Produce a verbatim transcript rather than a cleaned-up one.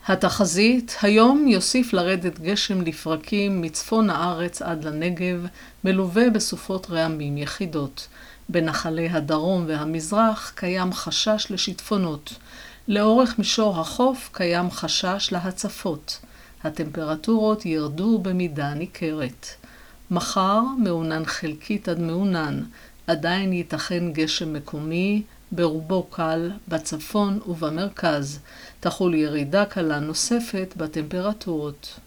התחזית, היום יוסיף לרדת גשם לפרקים מצפון הארץ עד לנגב, מלווה בסופות רעמים יחידות. בנחלי הדרום והמזרח קיים חשש לשיטפונות. לאורך מישור החוף קיים חשש להצפות. הטמפרטורות ירדו במידה ניכרת. מחר מעונן חלקית עד מעונן, עדיין ייתכן גשם מקומי, ברובו קל, בצפון ובמרכז. תחול ירידה קלה נוספת בטמפרטורות.